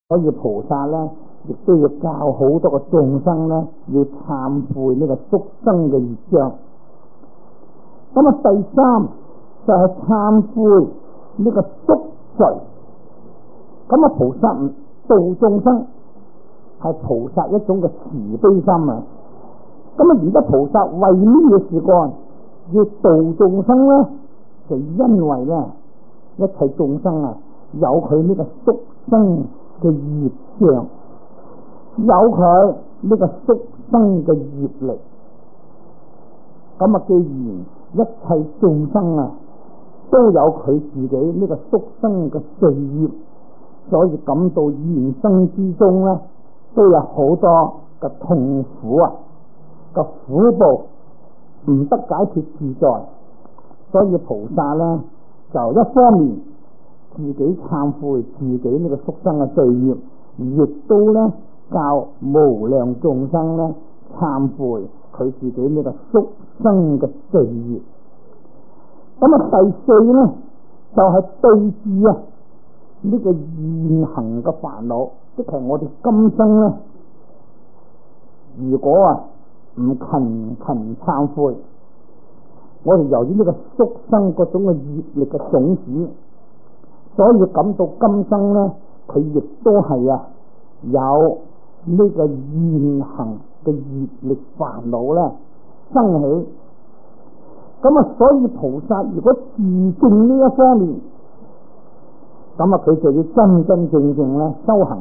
所以菩薩咧，亦都要教好多個眾生咧，要懺悔呢個宿生嘅業障。咁啊，第三就係懺悔呢個宿罪。咁啊，菩薩唔度眾生，係菩薩一種嘅慈悲心啊。咁啊，而家菩薩為呢個事幹要度眾生咧，就因為咧一切眾生啊，有佢呢個宿生嘅業障，有佢呢個宿生嘅業力。咁啊，既然一切眾生啊都有佢自己呢個宿生嘅罪業，所以感到現生之中咧都有好多嘅痛苦啊，個苦報唔得解決自在。所以菩薩咧就一方面自己懺悔自己呢個宿生嘅罪業，亦都咧教無量眾生咧懺悔佢自己呢個宿生嘅罪業。咁啊，第四咧就係對治啊呢個現行嘅煩惱，即係我哋今生咧，如果啊唔勤懺悔，我哋由於呢個宿生嗰種嘅業力嘅種子，所以感到今生咧，佢亦都係啊有呢個現行嘅業力煩惱咧生起。咁啊，所以菩薩如果自證呢一方面，咁啊佢就要真正咧修行，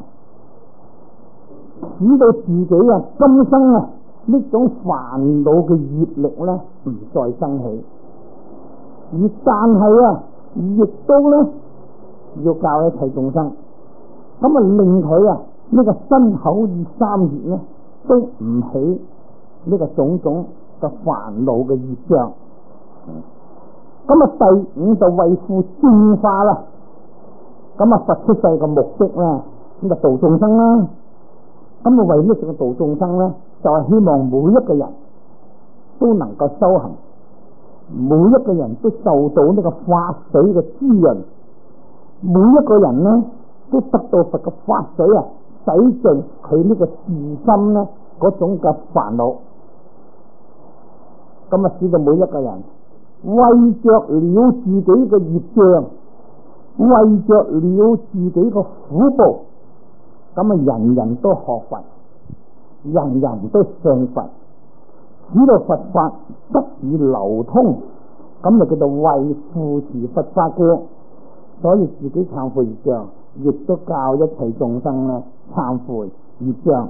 使到自己啊今生啊呢種煩惱嘅業力咧唔再生起。而但係啊，亦都咧要教一切眾生，咁啊令佢啊呢個身口意三業咧都唔起呢個種種嘅煩惱嘅業障。咁啊，第五就為父正化啦。咁啊，佛出世嘅目的咧，咁就度眾生啦。咁啊，為呢個度眾生咧，就係希望每一個人都能夠修行，每一個人都受到呢個法水嘅滋潤，每一個人咧都得到佛嘅法水啊，洗淨佢呢個自心咧嗰種嘅煩惱。咁啊，使到每一個人為着了自己嘅業障，為着了自己嘅苦報，咁啊人人都學佛，人人都信佛，使到佛法得以流通，咁就叫做為扶持佛法嘅。所以自己懺悔業障，亦都教一切眾生咧懺悔業障。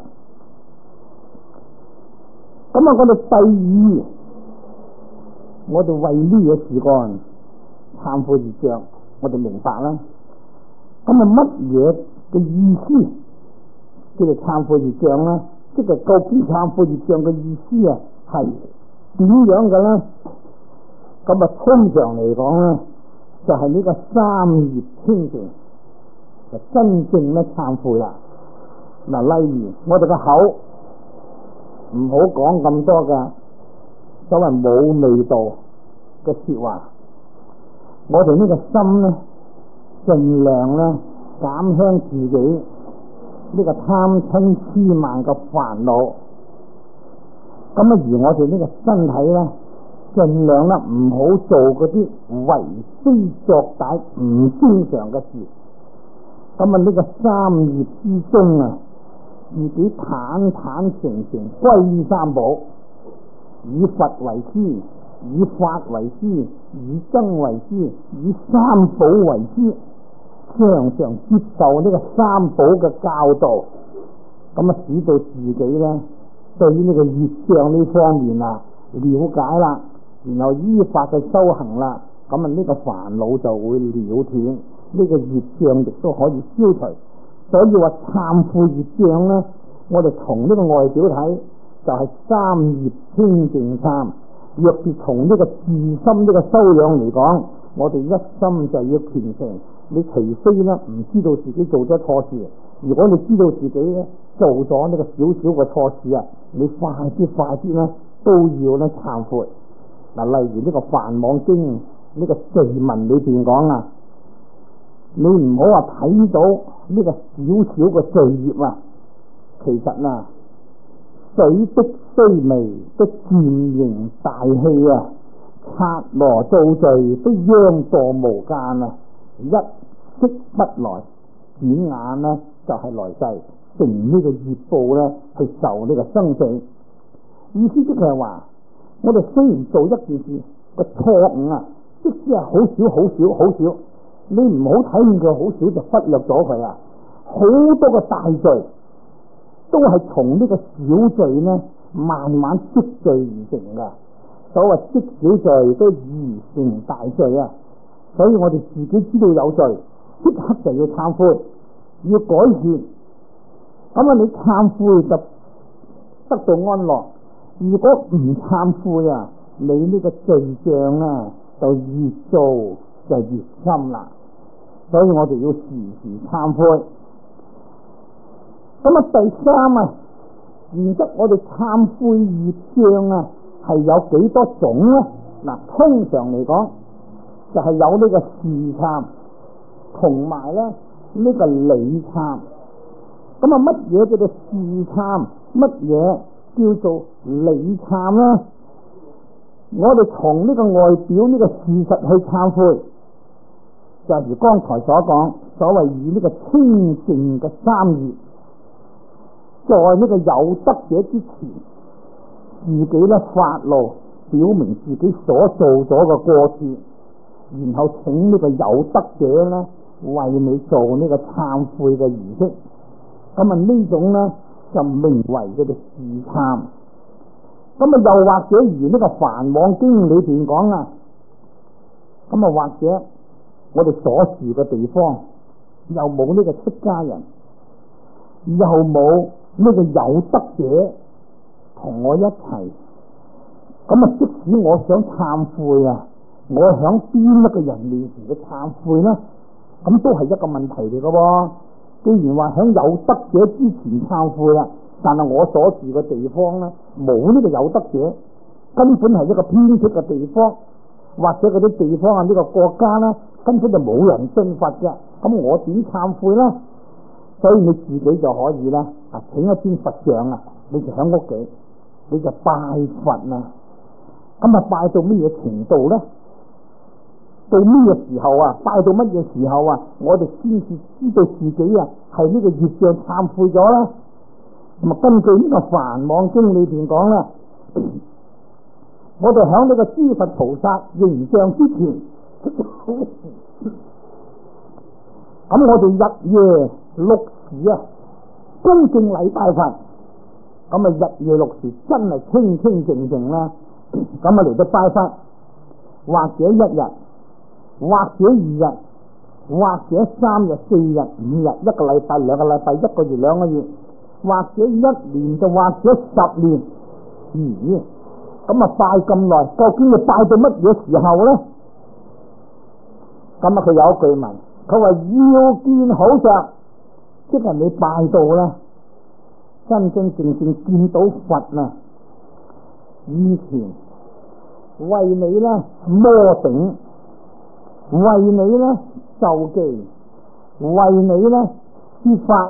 咁啊，我哋第二，我哋為呢個事幹懺悔業障，我哋明白啦。咁啊，乜嘢嘅意思叫做懺悔業障咧？即係究竟懺悔業障嘅意思啊，係點樣嘅咧？咁啊，通常嚟講咧，就係呢個三業清淨，就真正咧懺悔啦。嗱，例如我哋個口唔好講咁多嘅所謂冇味道嘅說話，我哋呢個心咧盡量咧減輕自己呢個貪嗔痴慢嘅煩惱。咁啊，而我哋呢個身體咧盡量咧唔好做嗰啲為非作歹唔經常嘅事。咁啊，呢個三業之中啊，自己坦誠歸於三寶，以佛為師，以法為師，以僧為師，以三寶為師，常接受呢個三寶嘅教導，咁啊使到自己咧對於呢個業障呢方面啊了解啦，然後依法嘅修行啦，咁啊呢個煩惱就會了斷，呢個業障亦都可以消除。所以話懺悔業障咧，我哋從呢個外表睇就係三業清淨懺。若是從呢個自心呢個修養嚟講，我哋一心就要虔誠。你除非咧唔知道自己做咗錯事，如果你知道自己咧做咗呢個少少嘅錯事啊，你快啲咧都要咧懺悔。嗱，例如呢個《梵網經》呢個序文裏邊講啊， 你唔好話睇到呢個少少嘅罪孽啊，其實啊，水的須眉的漸形大器啊，刷羅造罪的殃墮無間啊，一息不來，轉眼呢就係來世成呢個業報呢，去受呢個生死。意思即係話，我哋雖然做一件事個錯誤啊，即使係好少好少好少，你唔好睇見佢好少就忽略咗佢啊，好多個大罪都係從呢個小罪呢慢慢積聚而成噶。所謂積小罪都易成大罪啊，所以我哋自己知道有罪，即刻就要懺悔，要改善。咁啊，你懺悔就得到安樂。如果唔懺悔啊，你呢個罪障啊就越做就越深啦。所以我哋要時時懺悔。咁啊，第三啊，然則我哋懺悔業障啊係有幾多種呢？嗱，通常嚟講就係有呢個事懺同埋咧呢個理懺。咁啊，乜嘢叫做事懺？乜嘢叫做理懺呢？我哋從呢個外表呢個事實去懺悔，就如剛才所講，所謂以呢個清淨嘅三業，在呢個有德者之前，自己咧發露，表明自己所做咗嘅過錯，然後請呢個有德者咧為你做呢個懺悔嘅儀式。咁啊，呢種咧就名為叫做事懺。咁啊，又或者如呢個梵網經裏邊講啊，咁啊，或者我哋所住嘅地方又冇呢個出家人，又冇呢個有德者同我一齊，咁啊，即使我想懺悔啊，我響邊一個人面前嘅懺悔呢，咁都係一個問題嚟嘅喎。既然話響有德者之前懺悔啦，但係我所住嘅地方呢，冇呢個有德者，根本係一個偏僻嘅地方，或者嗰啲地方啊，呢個國家呢，根本就冇人信佛嘅，咁我點懺悔呢？所以你自己就可以啦，請一尊佛像啊，你就喺屋企，你就拜佛啊。咁啊，拜到乜嘢程度呢？到咩時候啊？拜到乜嘢時候啊？我哋先至知道自己啊係呢個業障懺悔咗啦。咁啊，根據呢個梵網經裏邊講啦，我哋喺呢個諸佛菩薩形象之前，咁我哋日夜六時啊，恭敬禮拜佛。咁啊，日夜六時真係清清靜靜啦。咁啊，嚟到拜佛，或者一日，或者2日，或者3日、4日、5日，一個禮拜、2個禮拜、1個月、2個月，或者1年，就或者10年。咦？咁啊，拜咁耐，究竟你拜到乜嘢時候咧？咁啊，佢有一句問，佢話要見好相，即係你拜到啦，真真正正見到佛啊！以前為你咧摩頂，為你咧授記，為你咧說法，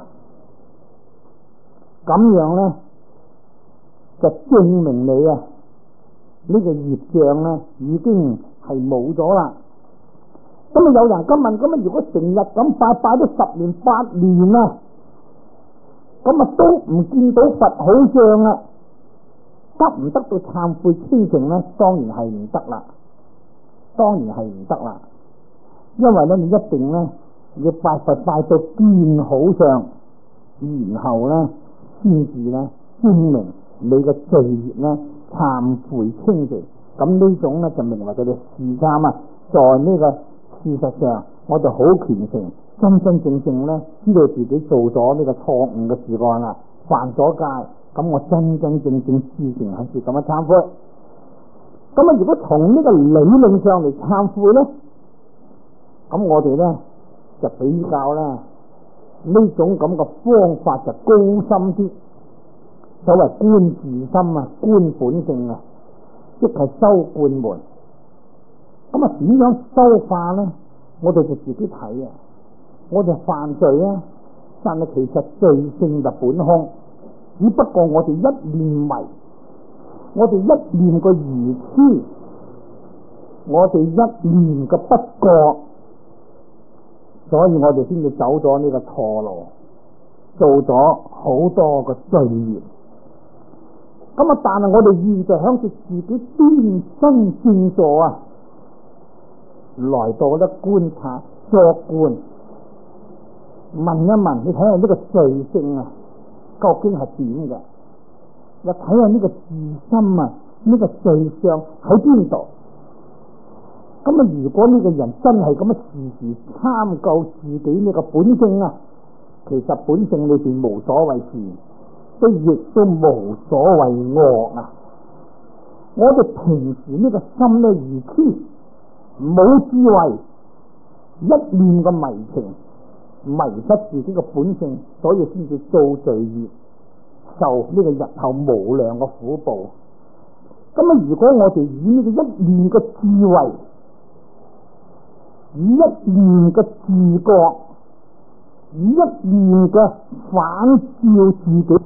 咁樣咧就證明你啊呢個業障咧已經係冇咗啦。咁啊，有人咁問，咁啊，如果成日咁拜咗10年8年啊，咁啊都唔見到佛好像啊，得唔得到懺悔清淨咧？當然係唔得啦，當然係唔得啦。因為咧，你一定咧要拜佛拜到見好相，然後咧先至咧證明你嘅罪孽咧懺悔清淨。咁呢種咧就名為佢哋事懺啊。在呢個事實上，我哋好虔誠，真真正正咧知道自己做咗呢個錯誤嘅事幹啦，犯咗戒。咁我真真正正事情係是咁樣懺悔。咁啊，如果從呢個理論上嚟懺悔咧，咁我哋咧就比較咧呢種咁嘅方法就高深啲。所謂觀自心啊，觀本性啊，即係修觀門。咁啊，點樣修法咧？我哋就自己睇啊。 我哋犯罪啊，但係其實罪性就本空，只不過我哋一念迷，我哋一念個愚痴，我哋一念嘅不覺，所以我哋先至走咗呢個錯路，做咗好多個罪孽。咁啊，但係我哋現在響住自己端身正坐啊，來到咧觀察作觀，問一問，你睇下呢個罪性啊，究竟係點嘅？又睇下呢個自心啊，呢個罪相喺邊度？咁啊，如果呢個人真係咁樣時時參究自己呢個本性啊，其實本性裏邊無所謂善，都亦都無所謂惡啊！我哋平時呢個心咧愚痴，冇智慧，一念嘅迷情，迷失自己嘅本性，所以先至造罪業，受呢個日後無量嘅苦報。咁啊，如果我哋以呢個一念嘅智慧，以一念嘅自覺，以一念嘅反照自己，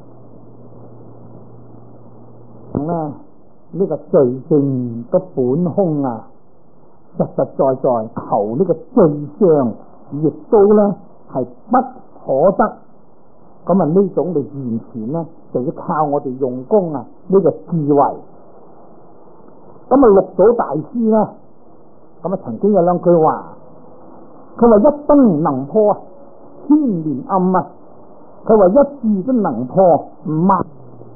呢個罪性嘅本空啊，實實在在求呢個罪相，亦都咧係不可得。咁啊，呢種嘅完全咧，就要靠我哋用功啊，呢個智慧。咁啊，六祖大師咧，咁啊曾經有兩句話，佢話一燈能破千年暗啊，佢話一字都能破萬。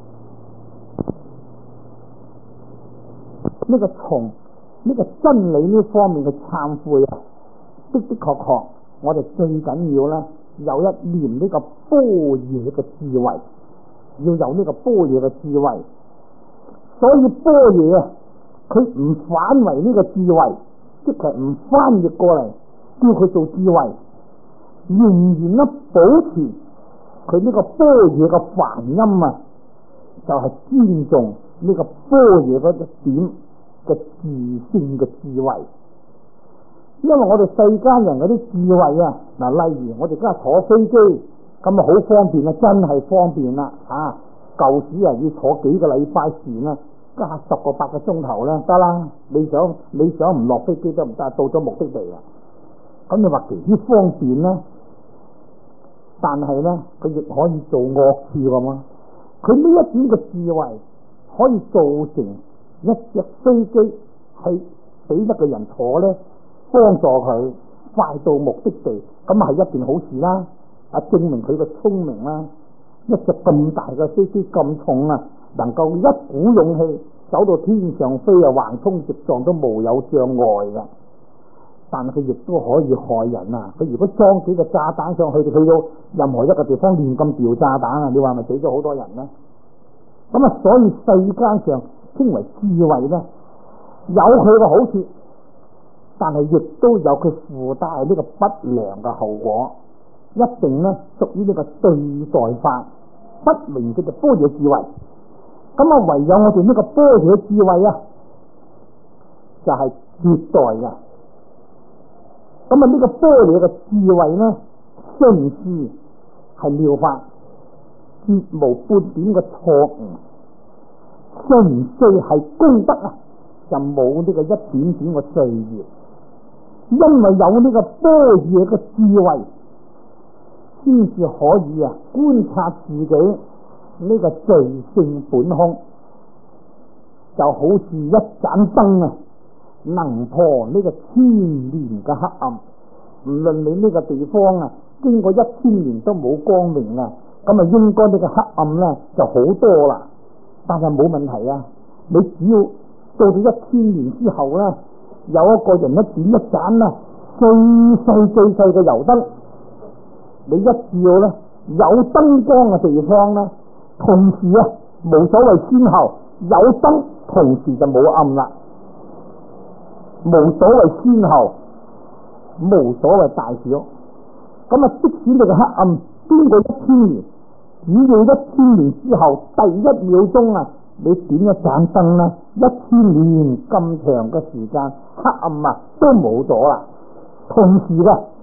呢個從呢個真理呢方面嘅懺悔啊，的的確確，我哋最緊要咧有一念呢個般若嘅智慧，要有呢個般若嘅智慧。所以般若啊，佢唔反為呢個智慧，即係唔翻譯過嚟叫佢做智慧，仍然咧保持佢呢個般若嘅梵音啊，就係尊重呢個般若嗰一點嘅自性嘅智慧。因為我哋世間人嗰啲智慧啊，嗱，例如我哋而家坐飛機咁啊，好方便啊，真係方便啦啊！舊時啊要坐幾個禮拜船啊，加10個8個鐘頭咧得啦。你想唔落飛機都唔得，到咗目的地啦。咁你話幾方便咧？但係咧，佢亦可以做惡事噶嘛。佢呢一點嘅智慧可以造成一隻飛機係俾一個人坐咧，幫助佢快到目的地，咁係一件好事啦。啊，證明佢嘅聰明啦。一隻咁大嘅飛機咁重啊，能夠一股勇氣走到天上飛啊，橫衝直撞都無有障礙嘅。但係佢亦都可以害人啊！佢如果裝幾個炸彈上去，去到任何一個地方亂咁掉炸彈啊，你話咪死咗好多人咧？咁啊，所以世間上稱為智慧咧，有佢嘅好處，但係亦都有佢附帶呢個不良嘅後果，一定咧屬於呢個對待法不明嘅般若智慧。咁啊，唯有我哋呢個般若智慧啊，就係絕代嘅。咁啊，呢個般若嘅智慧咧，雖知係妙法，絕無半點嘅錯誤。雖雖係功德啊，就冇呢個一點點嘅罪業。因為有呢個般若嘅智慧，先至可以啊觀察自己呢個罪性本空，就好似一盞燈啊，能破呢個千年嘅黑暗。唔論你呢個地方啊，經過1000年都冇光明啊，咁啊應該呢個黑暗咧就好多啦。但係冇問題啊，你只要到到1000年之後咧，有一個人點一盞啊最細嘅油燈，你一照咧有燈光嘅地方咧，同時啊無所謂先後，有燈同時就冇暗啦，無所謂先後，無所謂大小。咁啊，即使你個黑暗經過1000年，只要1000年之後第1秒鐘啊，你點一盞燈咧，1000年咁長嘅時間，黑暗啊都冇咗啦。同時嘅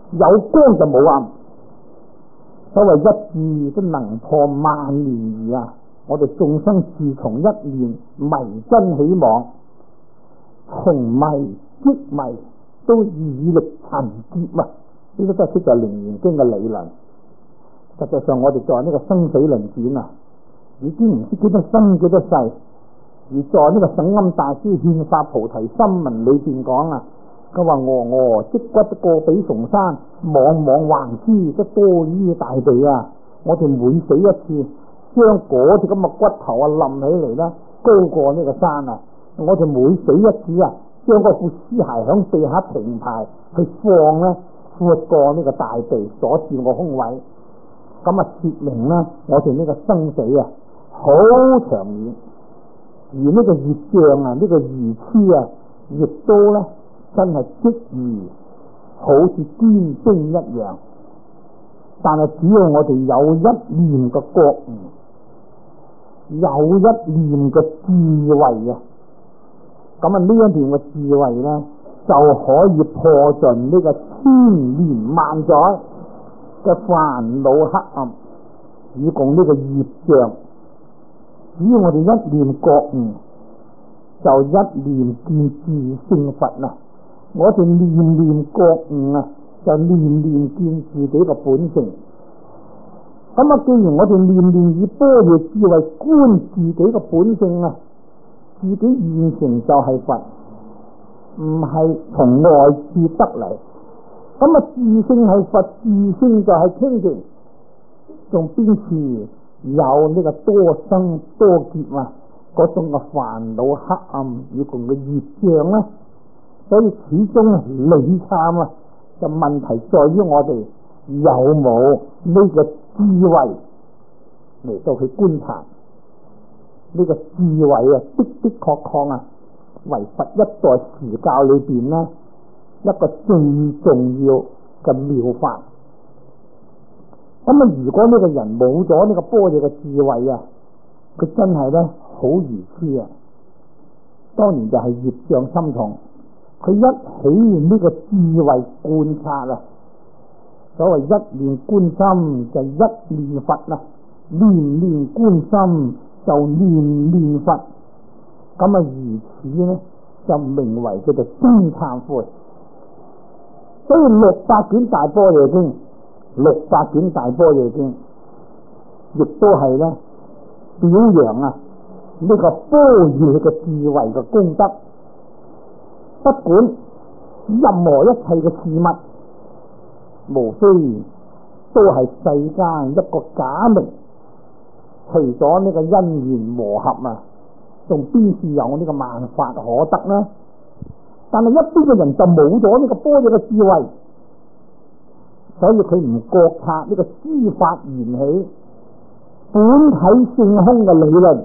有光就冇暗。所謂一字都能破萬年疑啊！我哋眾生自從一念迷真起妄，從迷即迷，都以力陳劫啊！呢個都係出自《楞嚴經》嘅理論。實際上我哋在呢個生死輪轉啊，已經唔知幾多生幾多世。而在呢個省欽大師憲法菩提心文裏邊講啊，佢話峨積骨過比崇山，莽橫枝則多於大地啊！我哋每死一次，將嗰啲咁嘅骨頭啊冧起嚟啦，高過呢個山啊！我哋每死一次啊，將嗰副屍骸響地下平排去放咧，闊過呢個大地所佔個空位。咁啊，說明啦，我哋呢個生死啊，好長遠。而呢個業障啊，呢個愚痴啊，亦都咧真係即如好似堅冰一樣。但係只要我哋有一念嘅覺悟，有一念嘅智慧啊，咁啊呢一念嘅智慧咧，就可以破盡呢個千年萬載嘅煩惱黑暗，以共呢個業障。只要我哋一念覺悟，就一念見自性佛啦。我哋念念覺悟啊，就念念見自己嘅本性。咁啊，既然我哋念念以般若智慧觀自己嘅本性啊，自己現成就係佛，唔係從外處得嚟。咁啊，自性係佛，自性就係清淨，仲邊處有呢個多生多劫啊，嗰種嘅煩惱黑暗與共嘅業障咧？所以始終理參啊，就問題在於我哋有冇呢個智慧嚟到去觀察呢個智慧啊，的的確確啊，為佛一代持教裏邊呢一個最重要嘅妙法。咁啊，如果呢個人冇咗呢個般若嘅智慧啊，佢真係咧好愚痴啊！當然就係業障深重。佢一起呢個智慧觀察啊，所謂一念觀心就一念佛啦，念念觀心就念念佛。咁啊，如此咧就名為叫做真懺悔。所以600卷大般若經，600卷大般若經，亦都係咧表揚啊呢個般若嘅智慧嘅功德。不管任何一切嘅事物，無非都係世間一個假名。除咗呢個因緣磨合啊，仲邊處有呢個萬法可得呢？但係一般嘅人就冇咗呢個般若嘅智慧，所以佢唔覺察呢個諸法緣起本體性空嘅理論，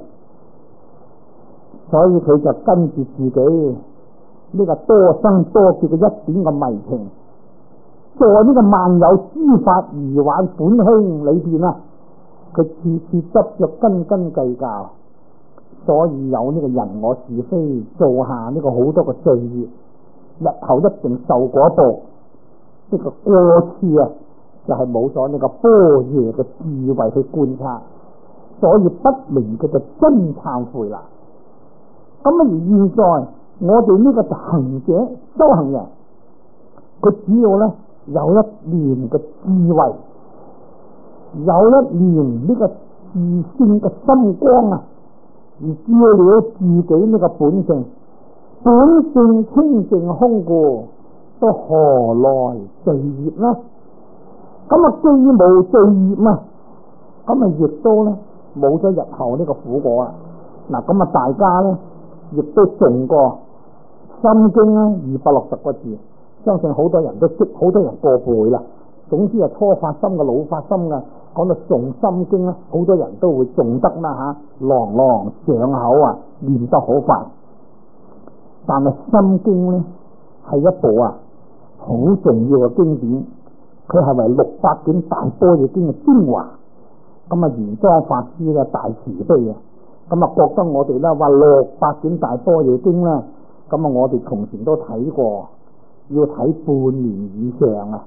所以佢就跟住自己呢個多生多劫嘅一點嘅迷情，在呢個萬有諸法疑幻本空裏邊啊，佢次次執着斤斤計較，所以有呢個人我是非，做下呢個好多嘅罪業，日後一定受果報。呢個過去啊，就係冇咗呢個般若嘅智慧去觀察，所以不明佢就真懺悔啦。咁啊，而現在我哋呢個行者修行人，佢只要咧有一念嘅智慧，有一念呢個自性嘅心光啊，而照了自己呢個本性，本性清淨空故，都何來罪業呢？咁啊，既無罪業啊，咁啊亦都咧冇咗日後呢個苦果啊。嗱，咁啊大家咧亦都誦過心經咧260個字，相信好多人都識，好多人過背啦。總之係初發心嘅、老發心嘅，講到誦心經咧，好多人都會誦得啦吓，朗朗上口啊，念得好快。但係心經咧係一部啊好重要嘅經典，佢係為600卷大般若經嘅精華。咁啊，玄奘法師咧大慈悲啊，咁啊覺得我哋咧話600卷大般若經咧，咁啊我哋從前都睇過，要睇半年以上啊。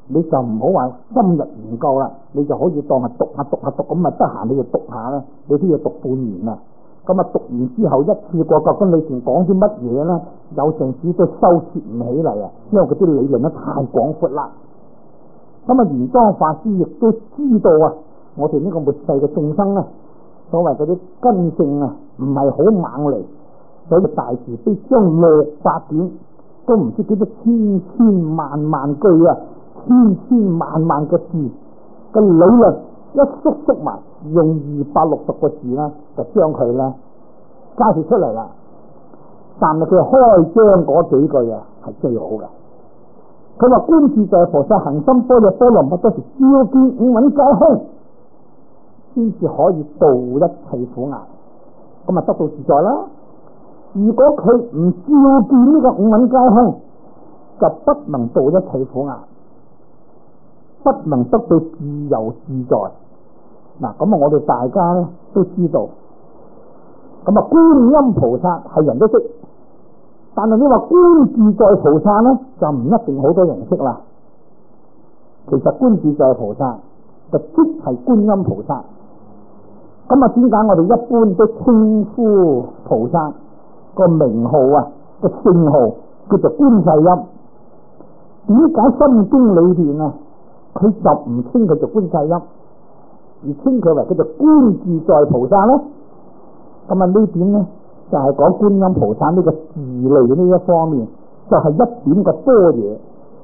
你就唔好話深入研究啦，你就可以當係讀下咁啊，得閒你就讀下啦，你都要讀半年啦。咁啊讀完之後一次過究竟裏邊講啲乜嘢咧，有陣時都收攝唔起嚟啊，因為嗰啲理論咧太廣闊啦。咁啊玄奘法師亦都知道啊，我哋呢個末世嘅眾生啊，所謂嗰啲根性啊，唔係好猛嚟，所以大慈悲將600典都唔知幾多千萬句啊，千萬個字嘅理論一縮埋，用260個字啦，就將佢咧介紹出嚟啦。但係佢開章嗰幾句啊，係最好嘅。佢話觀自在菩薩行深般若波羅蜜多時，照見五蘊皆空，先至可以度一切苦厄，咁啊得到自在啦。如果佢唔照見呢個五蘊皆空，就不能度一切苦厄，不能得到自由自在。嗱，咁啊我哋大家咧都知道，咁啊觀音菩薩係人都識，但係你話觀自在菩薩咧就唔一定好多人識啦。其實觀自在菩薩就即係觀音菩薩。咁啊點解我哋一般都稱呼菩薩個名號啊，個姓號叫做觀世音？點解心經裏邊啊佢就唔稱佢做觀世音，而稱佢為叫做觀自在菩薩咧？咁啊呢點咧就係講觀音菩薩呢個自類呢一方面，就係一點嘅般若。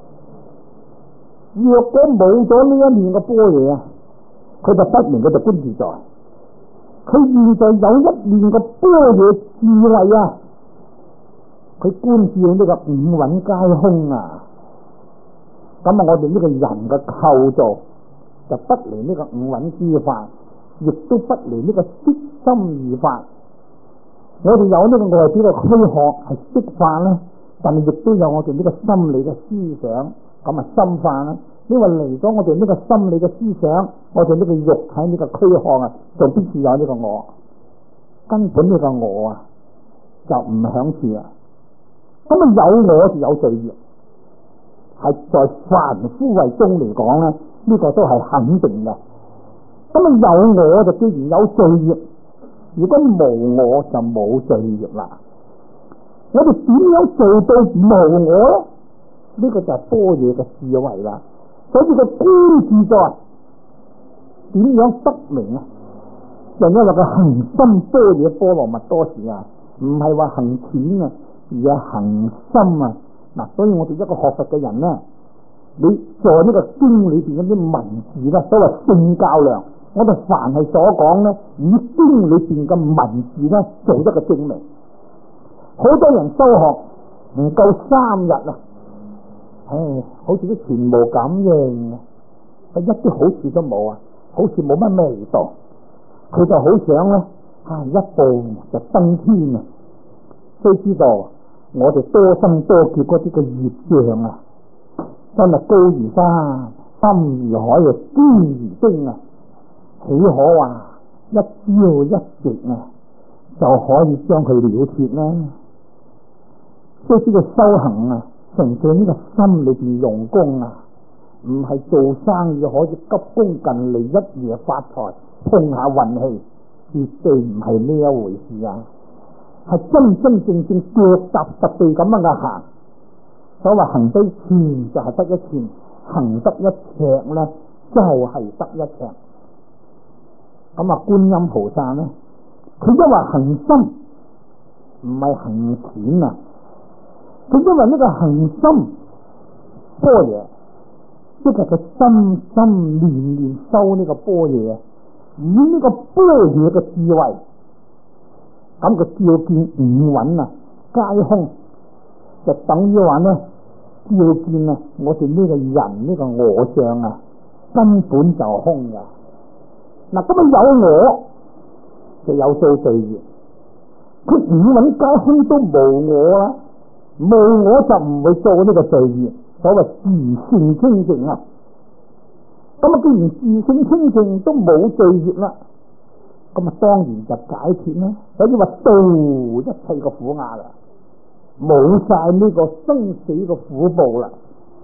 若果冇咗呢一面嘅般若啊，佢就不明佢就觀自在。佢現在有一面嘅般若智慧啊，佢觀照呢個五蘊皆空啊。咁啊，我哋呢個人嘅構造就不離呢個五蘊之法，亦都不離呢個色心二法。我哋有呢個外表嘅軀殼係色法啦，但係亦都有我哋呢個心理嘅思想，咁啊心法啦。因為嚟咗我哋呢個心理嘅思想，我哋呢個肉體呢個軀殼啊，就必須有呢個我。根本呢個我啊，就唔響處啊。咁啊有我就有罪業，係在凡夫位中嚟講咧，呢個都係肯定嘅。咁啊有我就既然有罪業，如果無我就冇罪業啦。我哋點樣做到無我咧？呢個就係般若嘅智慧啦。所以個觀自在點樣得名啊？就因為佢行深般若波羅蜜多時啊，唔係話行淺啊，而係行深啊。嗱，所以我哋一個學佛嘅人咧，你在呢個經裏邊嗰啲文字咧，所謂聖教量，我哋凡係所講咧，以經裏邊嘅文字咧做一個證明。好多人修學唔夠3日啊！好似啲全無感應，一啲好處都冇啊，好似冇乜味道。佢就好想咧，一步就登天啊！須知道我哋多生多劫嗰啲嘅業障啊，真係高如山，深如海啊，堅如冰啊！豈可話一朝一夕啊就可以將佢了脫呢？須知道修行啊，純粹呢個心裏邊用功啊，唔係做生意可以急功近利一夜發財碰下運氣，絕對唔係呢一回事啊！係真真正正腳踏實地咁樣嘅行。所謂行得一寸就係得一寸，行得一尺咧就係得一尺。咁啊，觀音菩薩咧，佢因為行深唔係行淺啊。佢因為呢個行深般若，即係佢心心念念修呢個般若，以呢個般若嘅智慧，咁佢照見五蘊啊皆空，就等於話咧，照見啊我哋呢個人呢個我相啊根本就空嘅。嗱，咁啊有我就有數罪業，佢五蘊皆空都無我啦。無我就唔會做呢個罪業，所謂自性清淨啊。咁啊，既然自性清淨都冇罪業啦，咁啊當然就解脫啦。所以話度一切個苦厄啦，冇晒呢個生死嘅苦報啦。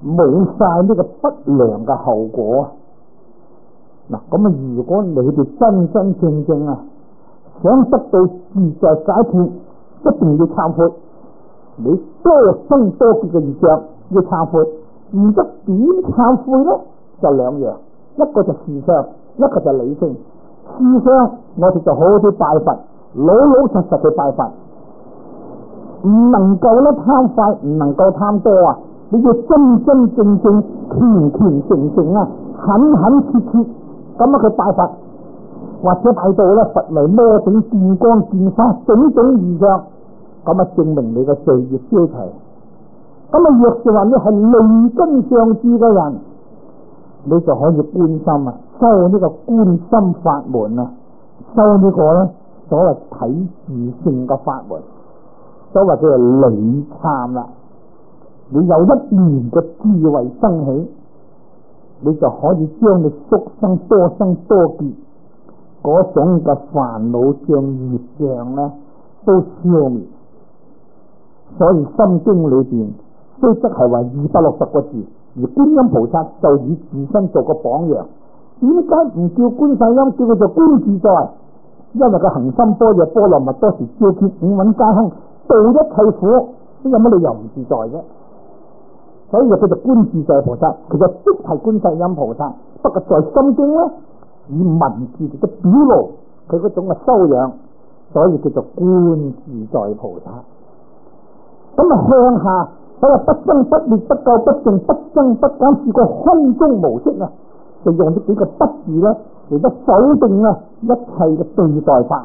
冇晒呢個不良嘅後果。嗱，咁啊，如果你哋真真正正想得到自在解脫，一定要懺悔。你多生多劫嘅業障要懺悔，唔得點懺悔咧？就兩樣，一個就事相，一個就理性。事相我哋就好好地拜佛，老老實實去拜佛，唔能夠咧貪快，唔能夠貪多你要真真正正、虔虔誠誠懇懇切切咁去拜佛，或者拜到咧佛嚟摩頂見光見沙種種異象，咁證明你嘅罪業消除。咁若是話你係利根上智嘅人，你就可以觀心修呢個觀心法門修呢個咧所謂體自性嘅法門，所謂叫做理懺啦。你有一年嘅智慧生起，你就可以將你宿生多劫嗰種嘅煩惱障業障咧都消滅。所以心經裏邊雖則係話260個字，而觀音菩薩就以自身做個榜樣。點解唔叫觀世音，叫佢做觀自在？因為佢行深般若波羅蜜多時，照見五蘊皆空，度一切苦，都有乜理由唔自在啫？所以就叫做觀自在菩薩，其實即係觀世音菩薩，不過在心經咧以文字嘅表露佢嗰種嘅修養，所以叫做觀自在菩薩。咁向下所謂不生不滅不垢不淨不增不減是個空中無色就用咗幾個不字咧嚟得否定一切嘅對待法。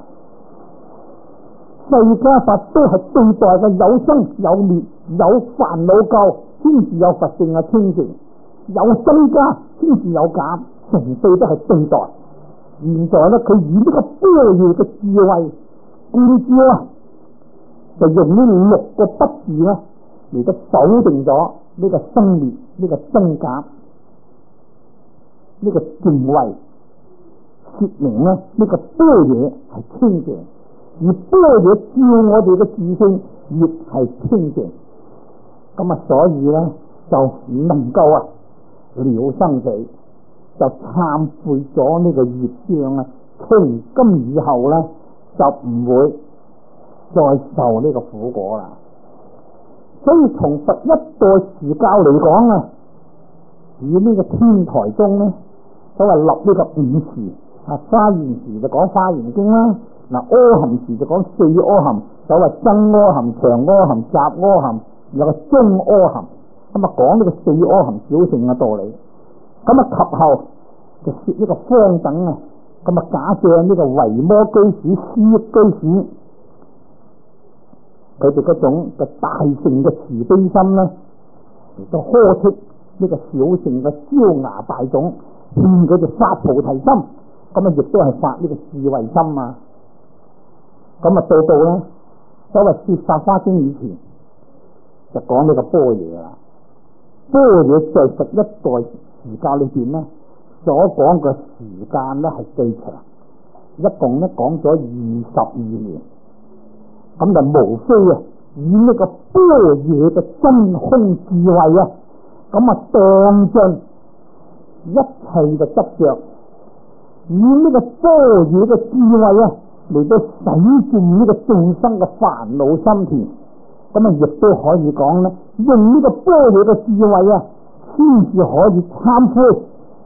世間法都係對待嘅，有生有滅，有煩惱垢先至有佛性清淨，有增加先至有減，成對都係對待。現在咧佢以呢個般若嘅智慧觀照就用呢6個不字咧嚟得否定咗呢個生滅，呢個增減，呢個淨慧，說明呢個般若係清淨，而般若照我哋嘅自性亦係清淨。咁所以咧就唔能夠了生死，就懺悔咗呢個業障從今以後咧就唔會再受呢個苦果啦。所以從佛一代時教嚟講以呢個天台宗咧所謂立呢個5時華嚴時就講華嚴經啦，阿含時就講4阿含，所謂增阿含、長阿含、雜阿含，有個中阿含，講呢個4阿含小乘嘅道理。及後就說呢個方等假借呢個維摩居士、思憶居士佢哋嗰種嘅大乘嘅慈悲心咧，嚟到呵斥呢個小乘嘅焦芽大種，勸佢哋發菩提心，亦都係發呢個智慧心到咧所謂說法華經以前就講呢個般若啦。般若在佛一代時教裏邊咧所講嘅時間咧係最長，一共咧講咗22年。就無非以呢個般若嘅真空智慧當盡一切嘅執着，以呢個般若嘅智慧嚟到洗淨呢個眾生嘅煩惱心田。亦都可以講咧，用呢個般若嘅智慧先至可以懺悔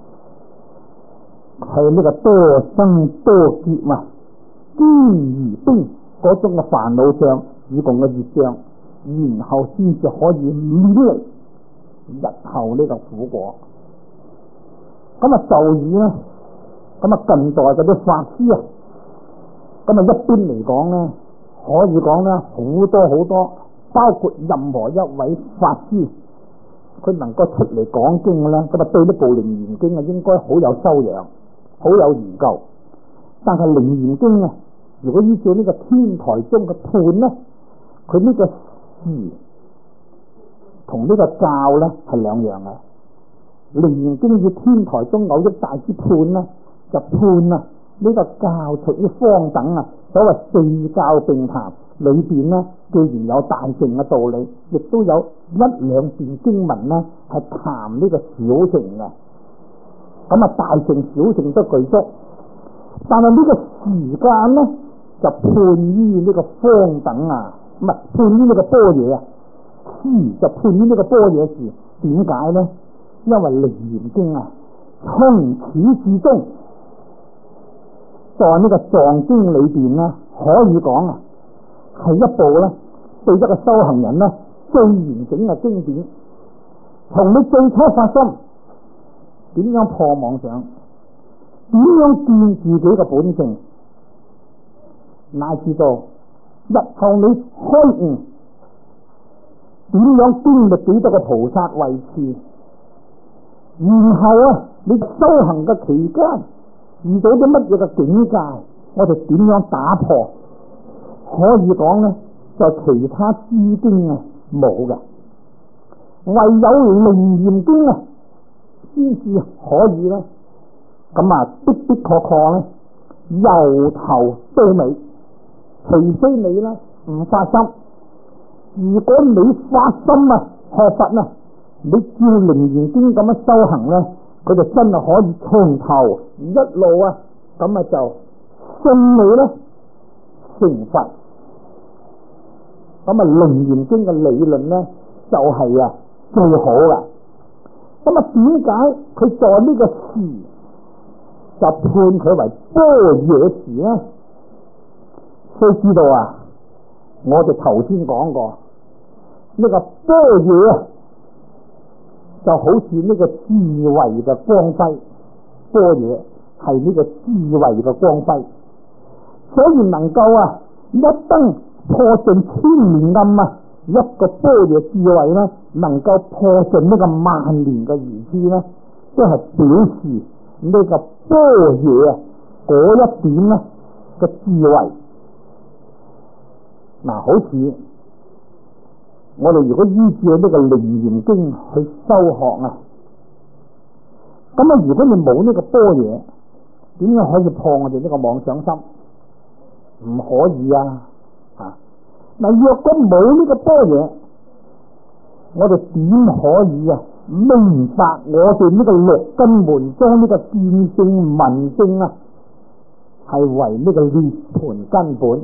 係呢個多生多劫堅如冰嗰種嘅煩惱障以共嘅業障，然後先至可以免離日後呢個苦果。就以咧近代嗰啲法師一般嚟講咧，可以講咧好多，包括任何一位法師，佢能夠出嚟講經嘅咧，對呢部《楞嚴經》應該好有修養，好有研究。但係《楞嚴經》如果依照呢個天台宗嘅判咧，佢呢個事同呢個教咧係兩樣嘅。《楞嚴經》以天台宗藕益大師判咧，就判呢個教除於方等所謂四教並談裏邊呢，既然有大乘嘅道理，亦都有一兩段經文呢係談呢個小乘嘅。咁啊，大乘小乘都具足，但係呢個時間呢就判於呢個方等啊，唔係判於呢個般若啊，就判於呢個般若時。點解呢？因為《楞嚴經》啊，從始至終在呢個藏經裏邊呢，可以講啊係一部咧對一個修行人呢最完整嘅經典。從你最初發心，點樣破妄想，點樣見自己嘅本性，乃至到日後你開悟，點樣經歷幾多個菩薩位次，然後啊你修行嘅期間遇到啲乜嘢嘅境界，我哋點樣打破，可以講呢在其他諸經啊冇嘅，唯有《楞嚴經》啊先至可以啦。咁啊的確咧，由頭到尾，除非你啦唔發心。如果你發心啊學佛啊，你照《楞嚴經》咁樣修行咧，佢就真係可以從頭一路啊咁啊就順利咧成佛。咁啊《楞嚴經》嘅理論咧就係啊最好噶。咁啊點解佢在呢個時就判佢為般若時呢？須知道啊，我哋頭先講過呢個般若就好似呢個智慧嘅光輝，般若係呢個智慧嘅光輝，所以能夠啊一燈破盡千年暗啊，一個般若智慧呢能夠破盡呢個萬年嘅愚痴呢，即係表示呢個般若嗰一點呢嘅智慧。嗱，好似我哋如果依照呢個《楞嚴經》去修學啊，咁啊，如果你冇呢個般若，點樣可以破我哋呢個妄想心？唔可以啊！嗱，若果冇呢個般若，我哋點可以啊明白我哋呢個六根門中呢個見性聞性啊，係為呢個涅槃根本。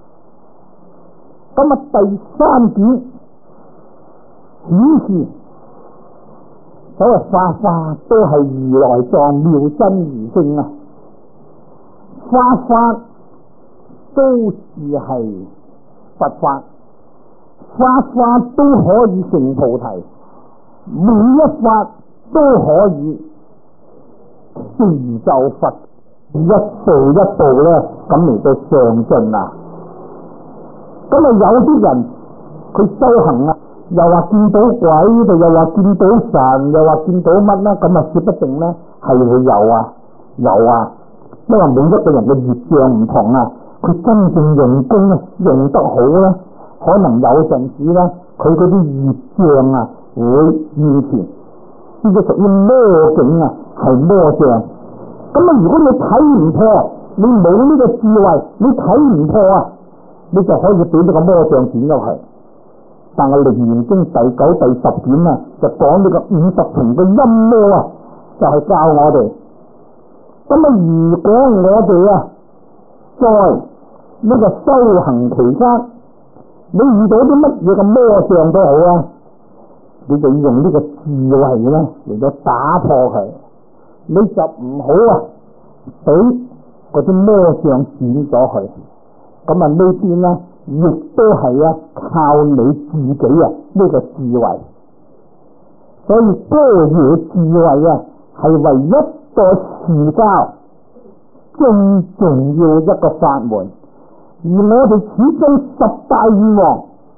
咁啊，第三點顯示，所謂法法都係如來藏妙真如性啊，法法都是係佛法，法法都可以成菩提，每一法都可以成就佛，一步一步咧咁嚟到上進啊！咁啊，有啲人佢修行啊，又話見到鬼，又話見到神，又話見到乜啦，咁啊，說不定咧係會有啊，因為每一個人嘅業障唔同啊，佢真正用功啊，用得好咧，可能有陣時咧，佢嗰啲業障啊會現前，呢個屬於魔境啊，係魔障。咁啊，如果你睇唔破，你冇呢個智慧，你睇唔破啊，你就可以俾呢個魔障轉入去。但係《楞嚴經》第9、第10點啊，就講呢個50重嘅陰魔啊，就係教我哋。咁啊，如果我哋啊，在呢個修行期間，你遇到啲乜嘢嘅魔障都好啊，你就要用呢個智慧咧嚟到打破佢。你就唔好啊，俾嗰啲魔障轉咗去。咁啊，呢邊咧亦都係啊靠你自己啊呢個智慧。所以般若智慧啊係唯一個持教最重要一個法門。而我哋始終十大願王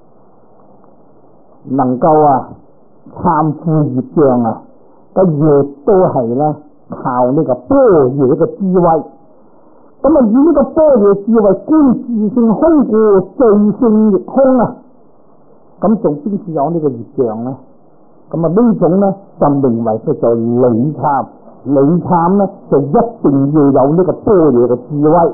能夠啊參付業障啊，亦都係咧靠呢個般若嘅智慧。咁啊，以呢個般若智慧觀自性空故，罪性亦空啊。咁仲邊處有呢個業障咧？咁啊，呢種咧就名為叫做理參。理參咧就一定要有呢個般若嘅智慧，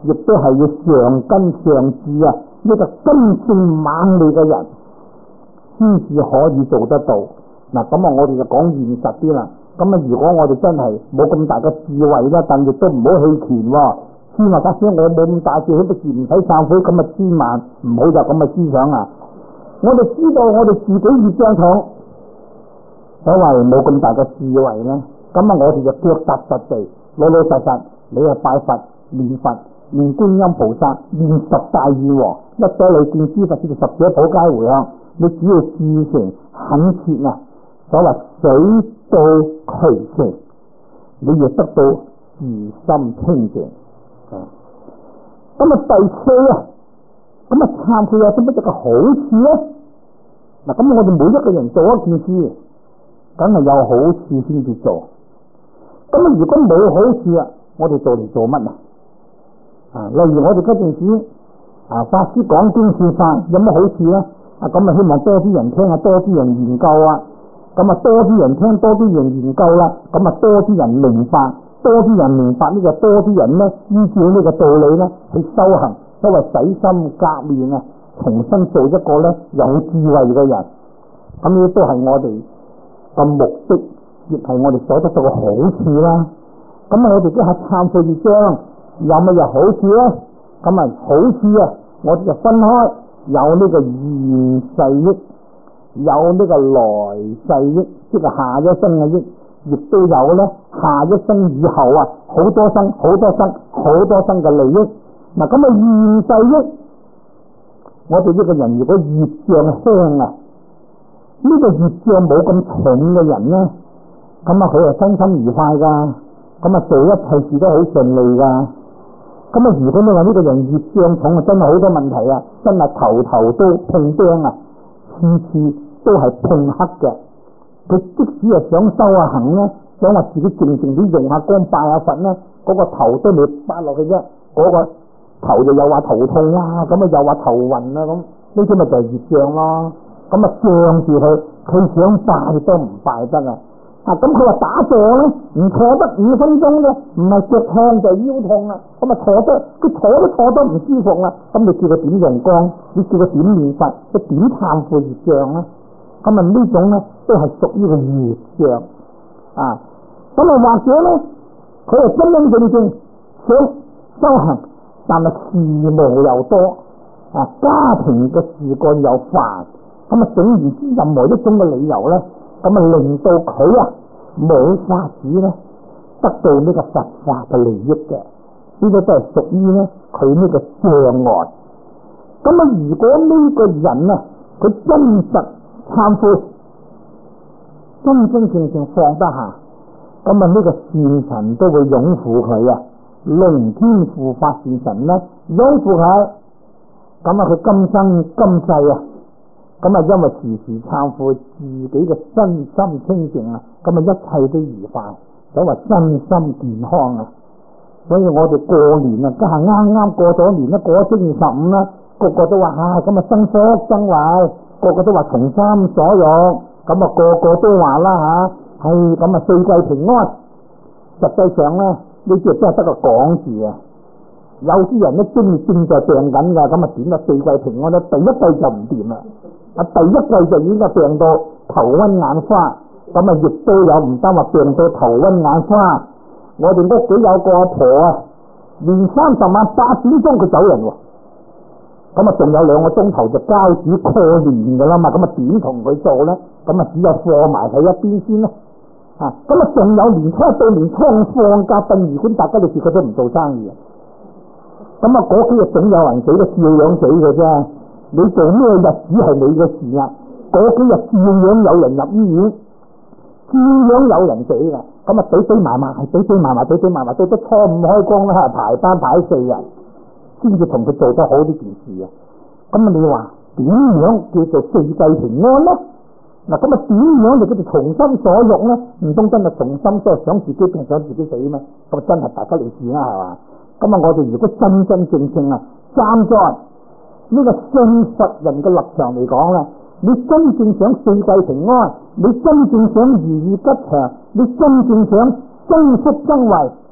亦都係要上根上智啊，呢個根性猛利嘅人先至可以做得到。嗱，咁啊，我哋就講現實啲啦。咁啊，如果我哋真係冇咁大嘅智慧啦，但亦都唔好棄權喎。先話假使我冇咁大智慧，不是唔使懺悔，咁啊千萬唔好有咁嘅思想啊！我哋知道我哋自己業障重，所謂冇咁大嘅智慧咧，咁啊我哋就腳踏實地，老老實實，你係拜佛、念佛、念觀音菩薩、念十大願王，一朵你見諸佛，叫做十者普皆回向，你只要至誠懇切啊！所謂水到渠成，你要得到自心清淨。咁啊，第四啊，咁啊，懺悔有啲乜嘢嘅好處咧？嗱，咁我哋每一個人做一件事，梗係有好處先至做。咁啊，如果冇好處啊，我哋做嚟做乜啊？例如我哋嗰陣時法師講經說法，有乜好處咧？咁啊，希望多啲人聽啊，多啲人研究啊。咁啊，多啲人聽，多啲人研究啦。咁啊，多啲人明白，多啲人明白呢個，多啲人咧依照呢個道理咧去修行，所謂洗心革面啊，重新做一個咧有智慧嘅人。咁呢都係我哋嘅目的，亦係我哋所得到嘅好處啦。咁啊，我哋即係懺悔業障有乜嘢好處咧？咁啊，好處啊，我哋就分開有呢個現世益。有呢個來世益，即係下一生嘅益，亦都有咧下一生以後啊，好多生嘅利益。嗱，咁啊現世益，我哋呢個人如果業障輕啊，呢個業障冇咁重嘅人咧，咁啊佢係身心愉快噶，咁啊做一切事都好順利噶。咁啊如果你話呢個人業障重啊，真係好多問題啊，真係頭頭都碰釘啊，次次都係碰黑嘅。佢即使係想修下行咧，想話自己靜靜啲用下功拜下佛咧，嗰個頭都未擺落去啫，嗰個頭就又話頭痛啊，咁啊又話頭暈啊，咁呢啲咪就係業障咯。咁啊障住佢想拜都唔拜得啊！咁佢話打坐咧，唔坐得5分鐘啫，唔係腳痛就腰痛啦。咁啊坐得，佢坐得唔舒服啦。咁你叫佢點用功？你叫佢點念佛？佢點懺悔業障咧？咁啊呢種咧都係屬於個業障啊。咁啊或者咧，佢係真正想修行，但係事務又多啊，家庭嘅事幹又煩，咁啊總言之任何一種嘅理由咧。咁啊，令到佢啊冇法子咧得到呢個佛法嘅利益嘅，呢個都係屬於咧佢呢個障礙。咁啊，如果呢個人啊，佢真實懺悔，真真正正放得下，咁啊呢個善神都會擁護佢啊，龍天護法善神咧擁護佢，咁啊佢今生今世啊。咁啊，因為時時懺悔自己嘅身心清淨啊，咁啊一切都愉快，所謂身心健康啊。所以我哋過年啊，家下啱啱過咗年啦，過咗正月15啦，個個都話咁啊生福生慧，個個都話從心所欲，咁啊個個都話啦咁啊四季平安。實際上咧，呢啲真係得個講字啊。有啲人咧正在病緊噶，咁啊點啊四季平安咧？第一季就唔掂啦。第一季就已經病到頭昏眼花，咁啊亦都有唔單話病到頭昏眼花。我哋屋企有個阿婆啊，年30晚8點鐘佢走人喎，咁啊仲有2個鐘頭就交子過年噶啦嘛，咁啊點同佢做咧？咁啊只有放埋喺一邊先啦。咁啊仲有年初到年初5放假殯儀館，大家你知佢都唔做生意啊。咁啊嗰幾日總有人死嘅，照樣死嘅啫。你做咩日子係你嘅事啊？嗰幾日照樣有人入醫院，照樣有人死噶。咁啊堆埋埋，到初5開工啦，排班排4日，先至同佢做得好呢件事啊。咁啊你話點樣叫做四季平安咧？嗱咁啊點樣就叫做從心所欲咧？唔通真係從心所想自己定想自己死咩？咁啊真係大家嚟試啦，係嘛？咁啊我哋如果真真正正啊站在呢個信佛人嘅立場嚟講啦，你真正想四季平安，你真正想如意吉祥，你真正想增福增慧，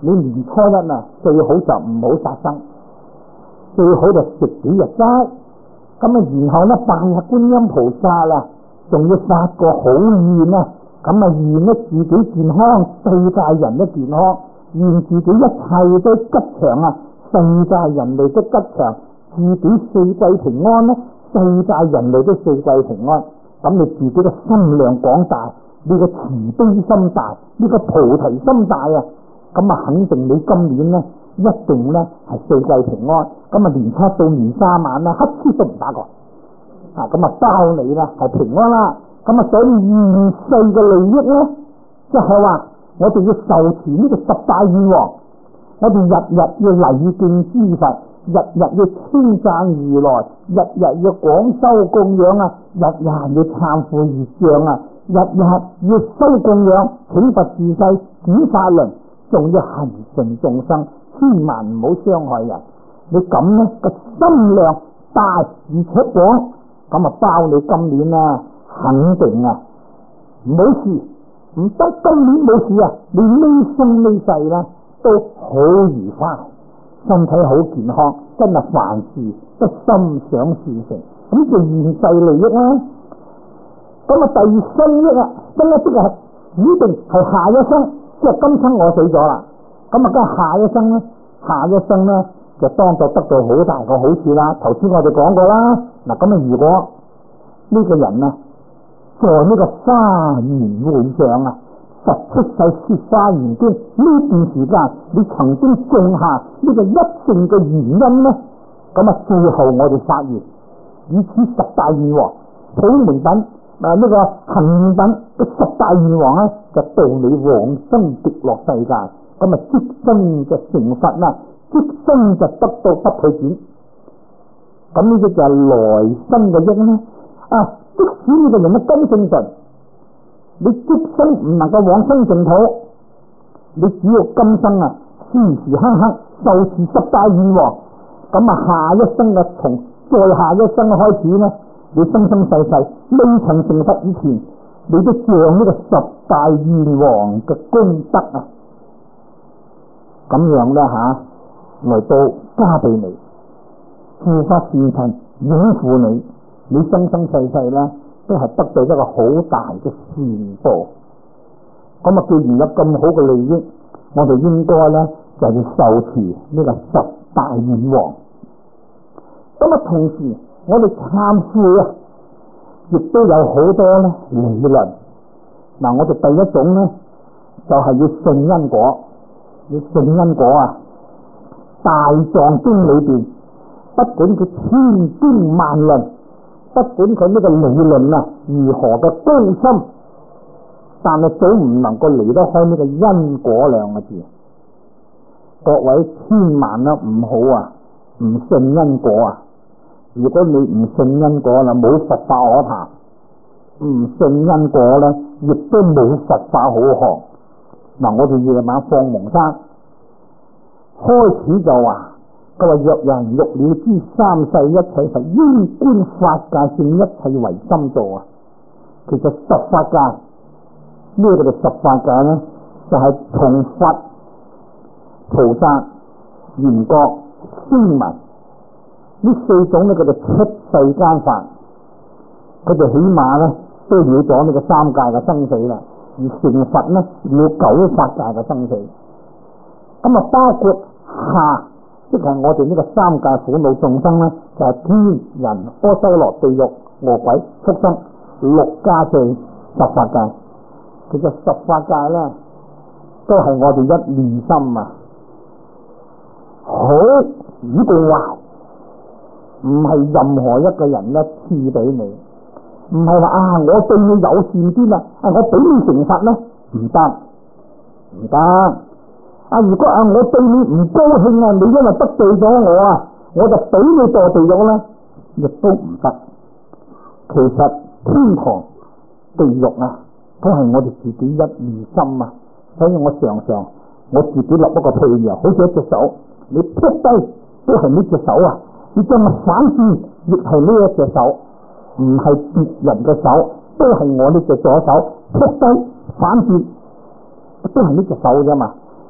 你年初一啊，最好就唔好殺生，最好就食幾日齋。咁啊，然後咧拜下觀音菩薩啦，仲要發個好願啊！咁啊，願咧自己健康，世界人都健康，願自己一切都吉祥啊！世界人類都吉祥，自己四季平安咧，世界人類都四季平安。咁你自己嘅心量廣大，你個慈悲心大，呢個菩提心大啊！咁啊，肯定你今年咧一定咧係四季平安。咁啊，年初到年三晚啦，乞嗤都唔打過啊！咁啊，包你啦係平安啦。咁啊，所以現世嘅利益咧，即係話我哋要受持呢個十大願王，我哋日日要禮敬諸佛，日日要稱讚如來，日日要廣修供養啊，日日要懺悔業障啊，日日要修供養，請佛自世轉法輪，仲要恒順眾生，千萬唔好傷害人。你咁咧個心量大而且廣，咁啊包你今年啊肯定啊冇事，唔得今年冇事啊，你呢生呢世啦都好愉快，身體好健康，真係凡事都心想事成，咁就現世利益啦。咁啊第二生益啊，真係即係指定係下一生，即係今生我死咗啦，咁啊梗係下一生咧，下一生咧就當作得到好大個好處啦。頭先我哋講過啦，嗱咁啊如果呢個人啊在呢個花園會上啊，佛出世說花園經呢段時間，你曾經種下呢個一性嘅原因咧，咁啊最後我哋發現以此十大願王普門品呢個行願品嘅十大願王咧，就導你往生極樂世界，咁啊即身就成佛啦，即身就得到不退轉。咁呢啲就係來生嘅因啦。啊，即使呢個人嘅根性順，你即生唔能夠往生淨土，你只要今生啊時時刻刻受持十大願王，咁啊下一生嘅從再下一生開始咧，你生生世世未曾成佛以前，你都像呢個十大願王嘅功德啊，咁樣咧嚟到加俾你，護法善神擁護你，你生生世世咧都係得到一個好大嘅善報。咁啊，既然有咁好嘅利益，我哋應該咧就要受持呢個十大願王。咁啊，同時我哋懺悔啊，亦都有好多咧理論。嗱，我哋第一種咧就係要信因果，要信因果啊！大藏經裏邊，不管佢千經萬論，不管佢呢個理論啊如何嘅高深，但係都唔能夠離得開呢個因果兩個字。各位千萬啦唔好啊，唔信因果啊！如果你唔信因果啦，冇佛法可談；唔信因果咧，亦都冇佛法好學。嗱，我哋夜晚放蒙山開始就話，佢話若人欲了知三世一切佛，應觀法界性一切唯心造啊！其實十法界呢個就十法界咧，就係從佛、菩薩、緣覺、聲聞呢四種咧，佢就出世間法，佢就起碼咧都了咗呢個三界嘅生死啦。而成佛咧了九法界嘅生死，咁啊包括下，即係我哋呢個三界苦惱眾生咧，就係天人、阿修羅、地獄、餓鬼、畜生六加四十法界。其實十法界咧都係我哋一念心啊，好與共壞，唔係任何一個人咧賜俾你。唔係話我對你有善啲啦，我俾你成佛咧，唔得，唔得。如果我對你唔高興啊，你因為得罪咗我啊，我就俾你墮地獄啦，亦都唔得。其實天堂、地獄啊，都係我哋自己一念心啊。所以我常常我自己立一個譬喻，好似一隻手，你扑低都係呢隻手啊，你將我反轉亦係呢一隻手。唔係別人嘅手，都係我呢隻左手，扑低反轉都係呢隻手啫嘛。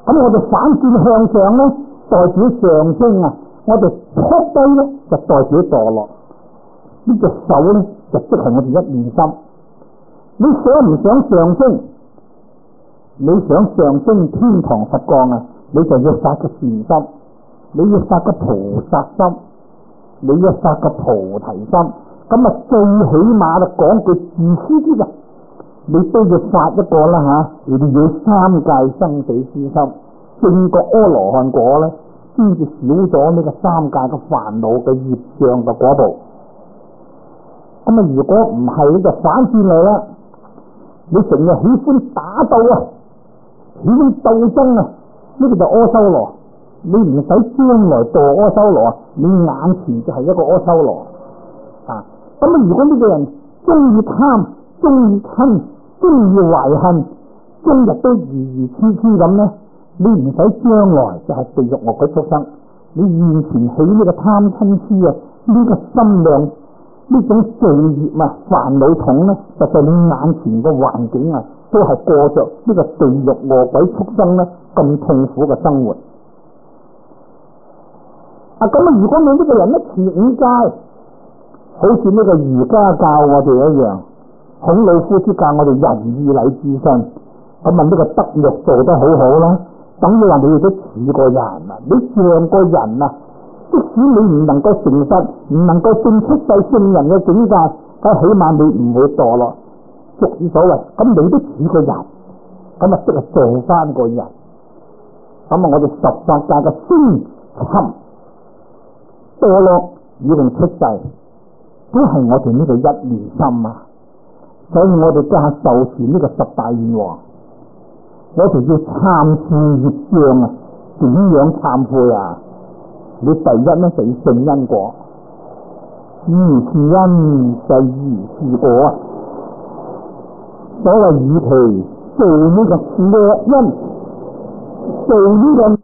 咁我哋反轉向上咧，代表上升啊；我哋撲低咧，就代表墮落。呢隻手咧，就即係我哋一念心。你想唔想上升？你想上升天堂佛光啊，你就要發個善心，你要發個菩薩心，你要發個菩提心。咁啊，最起碼啦，講句自私啲嘅，你都要發一個啦吓，你哋要三界生死之心，證個阿羅漢果咧，先至少咗呢個三界嘅煩惱嘅業障嘅嗰度。咁啊，如果唔係，你就反轉嚟啦。你成日喜歡打鬥啊，喜歡鬥爭啊，呢個就阿修羅。你唔使將來墮阿修羅，你眼前就係一個阿修羅啊。咁啊，如果呢個人中意貪、中意親、中意懷恨，終日都如痴痴咁咧，你唔使將來就係地獄惡鬼畜生。你現前起呢個貪親痴啊，呢個心量。呢種罪業啊，煩惱重咧，實在你眼前嘅環境啊，都係過着呢個地獄餓鬼畜生咧咁痛苦嘅生活。啊，咁啊，如果你呢個人一持五戒，好似呢個儒家教我哋一樣，孔老夫子教我哋仁義禮智信，咁啊呢個德育做得好好啦，等於話你哋都似個人啊，你像個人啊。即使你唔能夠誠實，唔能夠證出世聖人嘅境界，咁起碼你唔會墮落。俗語所謂，咁你都似個人，咁啊即係做翻個人。咁啊，我哋十法界嘅升沉墮落以令出世，都係我哋呢個一念心啊。所以我哋家下受持呢個十大願王，我哋要懺悔業障啊！點樣懺悔啊？你第一咧就要信因果，如是因就如是果啊！所謂與其做呢個惡因，做呢個